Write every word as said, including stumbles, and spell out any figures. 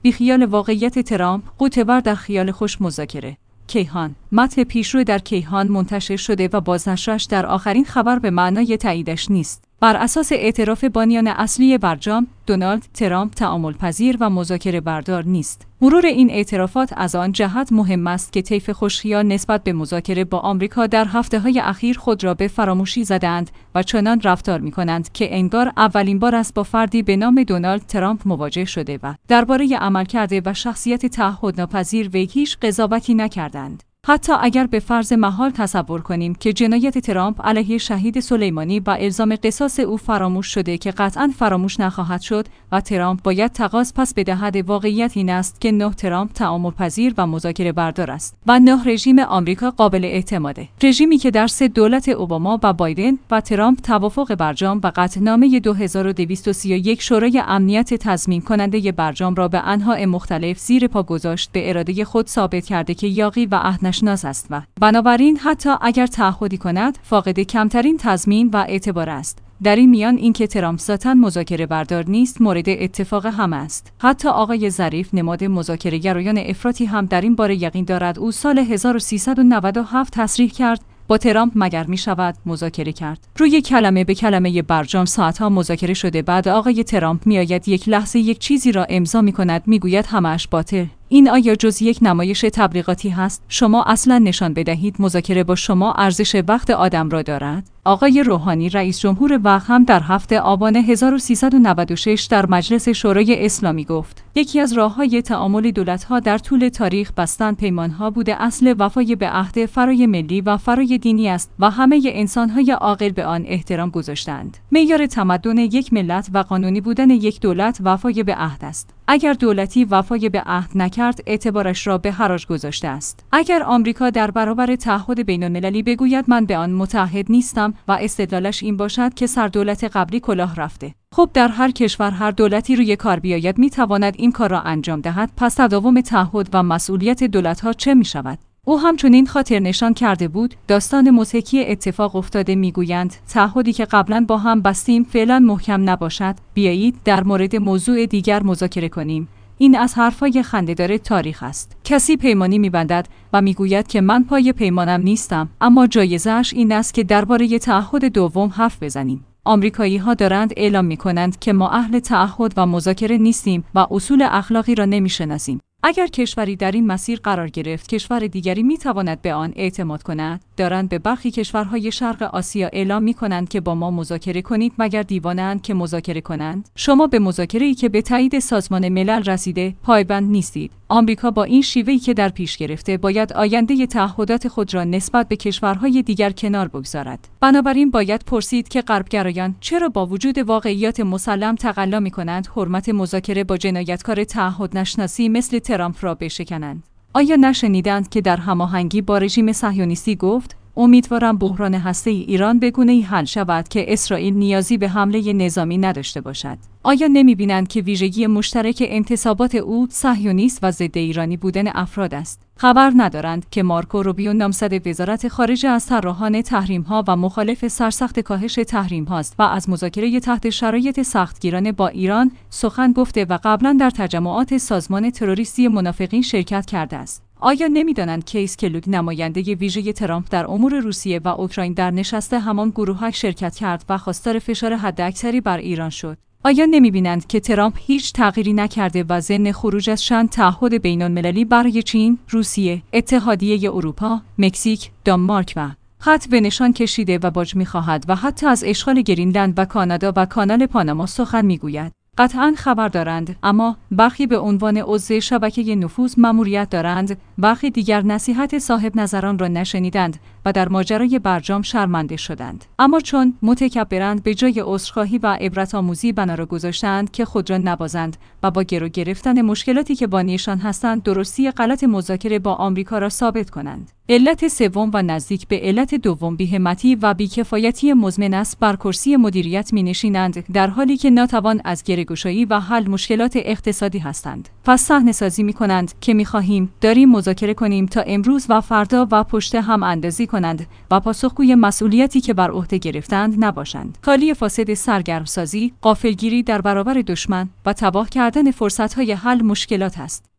بیخیال واقعیت ترامپ، غوطه‌ور در خیال خوش مذاکره. کیهان. متن پیشرو در کیهان منتشر شده و بازنشرش در آخرین خبر به معنای تاییدش نیست. بر اساس اعتراف بانیان اصلی برجام، دونالد ترامپ تعامل‌پذیر و مذاکره بردار نیست. مرور این اعترافات از آن جهت مهم است که طیف خوش‌خیال نسبت به مذاکره با آمریکا در هفته‌های اخیر خود را به فراموشی زدند و چنان رفتار می‌کنند که انگار اولین بار است با فردی به نام دونالد ترامپ مواجه شده و درباره عملکرد و شخصیت تعهدناپذیر وی هیچ قضاوتی نکردند. حتی اگر به فرض محال تصور کنیم که جنایت ترامپ علیه شهید سلیمانی با الزام قصاص او فراموش شده که قطعاً فراموش نخواهد شد و ترامپ باید تقاضا پس بدهد، واقعیت این است که نه ترامپ تعامل‌پذیر و مذاکره بردار است و نه رژیم آمریکا قابل اعتماده. رژیمی که در سه دولت اوباما و بایدن و ترامپ توافق برجام و قطعنامه دو هزار و دویست و سی و یک شورای امنیت تضمین کننده برجام را به انواع مختلف زیر پا گذاشت، به اراده خود ثابت کرده که یاغی و عهدنشناس است و بنابراین حتی اگر تعهدی کند فاقد کمترین تضمین و اعتبار است. در این میان اینکه ترامپ ذاتاً مذاکره بردار نیست مورد اتفاق همه است. حتی آقای ظریف، نماد مذاکره گرایان افراطی، هم در این باره یقین دارد. او سال هزار و سیصد و نود و هفت تصریح کرد با ترامپ مگر می شود مذاکره کرد. روی کلمه به کلمه برجام ساعتها مذاکره شده. بعد آقای ترامپ می آید یک لحظه یک چیزی را امضا می کند، می گوید همه‌اش باطل. این آیا جز یک نمایش تبلیغاتی هست؟ شما اصلا نشان بدهید مذاکره با شما ارزش وقت آدم را دارد؟ آقای روحانی، رئیس جمهور وقت، هم در هفتم آبان هزار و سیصد و نود و شش در مجلس شورای اسلامی گفت یکی از راه‌های تعامل دولت‌ها در طول تاریخ بستن پیمان‌ها بوده. اصل وفای به عهد فرای ملی و فرای دینی است و همه انسان‌های عاقل به آن احترام گذاشتند. معیار تمدن یک ملت و قانونی بودن یک دولت وفای به عهد است. اگر دولتی وفای به عهد نکرد، اعتبارش را به حراج گذاشته است. اگر آمریکا در برابر تعهد بین‌المللی بگوید من به آن متعهد نیستم و استدلالش این باشد که سردولت قبلی کلاه رفته، خب در هر کشور هر دولتی روی کار بیاید می تواند این کار را انجام دهد. پس تداوم تعهد و مسئولیت دولت‌ها چه می شود؟ او همچنین خاطر نشان کرده بود. داستان مضحکی اتفاق افتاده. میگویند تعهدی که قبلا با هم بستیم فعلا محکم نباشد، بیایید در مورد موضوع دیگر مذاکره کنیم. این از حرفای خنده‌دار تاریخ است. کسی پیمانی می‌بندد و میگوید که من پای پیمانم نیستم، اما جایزه‌اش این است که درباره تعهد دوم حرف بزنیم. آمریکایی‌ها دارند اعلام می‌کنند که ما اهل تعهد و مذاکره نیستیم و اصول اخلاقی را نمی‌شناسیم. اگر کشوری در این مسیر قرار گرفت، کشور دیگری می‌تواند به آن اعتماد کند. دارند به برخی کشورهای شرق آسیا اعلام می‌کنند که با ما مذاکره کنید، مگر دیوانه‌اند که مذاکره کنند؟ شما به مذاکره‌ای که به تایید سازمان ملل رسیده پایبند نیستید. آمریکا با این شیوهی که در پیش گرفته باید آینده تعهدات خود را نسبت به کشورهای دیگر کنار بگذارد. بنابراین باید پرسید که غربگرایان چرا با وجود واقعیات مسلم تقلا می‌کنند حرمت مذاکره با جنایتکار تعهد نشناسی مثل ترامپ را بشکنند؟ آیا نشنیدند که در هماهنگی با رژیم صهیونیستی گفت امیدوارم بحران هسته‌ای ایران به گونه‌ای حل شود که اسرائیل نیازی به حمله نظامی نداشته باشد؟ آیا نمی‌بینند که ویژگی مشترک انتصابات او صهیونیست و ضد ایرانی بودن افراد است؟ خبر ندارند که مارکو روبیو، نامزد وزارت خارجه، از طراحان تحریم‌ها و مخالف سرسخت کاهش تحریم‌ها است و از مذاکره تحت شرایط سختگیرانه با ایران سخن گفته و قبلا در تجمعات سازمان تروریستی منافقین شرکت کرده است. آیا نمی‌دانند کیس کلوگ، نماینده ویژه ترامپ در امور روسیه و اوکراین، در نشست همان گروه‌ها شرکت کرد و خواستار فشار حداکثری بر ایران شد؟ آیا نمی‌بینند که ترامپ هیچ تغییری نکرده و ضمن خروج از چند تعهد بین‌المللی برای چین، روسیه، اتحادیه اروپا، مکزیک، دانمارک و خط به نشان کشیده و باج می‌خواهد و حتی از اشغال گرینلند و کانادا و کانال پاناما سخن می‌گوید؟ قطعاً خبر دارند، اما برخی به عنوان عضو شبکه نفوذ مأموریت دارند، برخی دیگر نصیحت صاحب نظران را نشنیدند و در ماجرای برجام شرمنده شدند. اما چون متکبرند، به جای عذرخواهی و عبرت آموزی بنا را گذاشتند که خود را نبازند و با گرو گرفتن مشکلاتی که بانیشان هستند درستی غلط مذاکره با آمریکا را ثابت کنند. علت سوم و نزدیک به علت دوم بی‌همتی و بی‌کفایتی مزمن است. بر کرسی مدیریت می‌نشینند در حالی که ناتوان از گره گشایی و حل مشکلات اقتصادی هستند. پس صحنه‌سازی می‌کنند که می‌خواهیم داریم مذاکره کنیم تا امروز و فردا و پشت هم اندازی کنند و پاسخگوی مسئولیتی که بر عهده گرفتند نباشند. کالی فاسد سرگرمسازی، غافلگیری در برابر دشمن و تباه کردن فرصت‌های حل مشکلات است.